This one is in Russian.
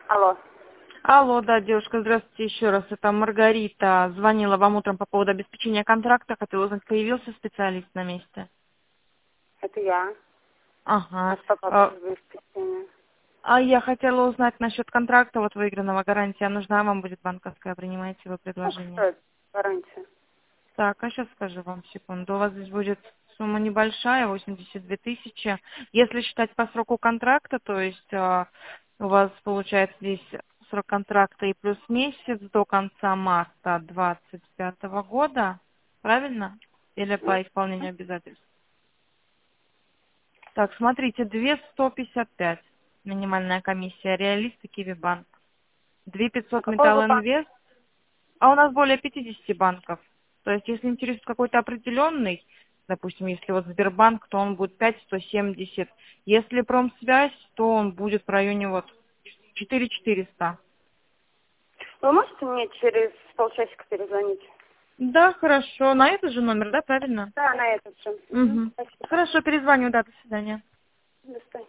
Алло. Алло, да, девушка, здравствуйте еще раз. Это Маргарита. Звонила вам утром по поводу обеспечения контракта. Хотела узнать, появился специалист на месте? Это я. А Ага. что по поводу обеспечения? А я хотела узнать насчет контракта, вот выигранного, гарантия нужна вам будет банковская, принимаете вы Сколько предложение? стоит гарантия? Так, а сейчас скажу вам секунду. У вас здесь будет сумма небольшая, 82 тысячи. Если считать по сроку контракта, то есть у вас получается здесь срок контракта и плюс месяц до конца марта 2025 года, правильно? Или по исполнению обязательств? Так, смотрите, 2155 минимальная комиссия, реалист и Киви-банк. А 2500 какой Металл вы банк? Инвест. А у нас более 50 банков. То есть, если интересует какой-то определенный, допустим, если вот Сбербанк, то он будет 5170. Если Промсвязь, то он будет в районе вот 4400. Вы можете мне через полчасика перезвонить? Да, хорошо. На этот же номер, да, правильно? Да, на этот же. Угу. Спасибо. Хорошо, перезвоню, да, до свидания. До свидания.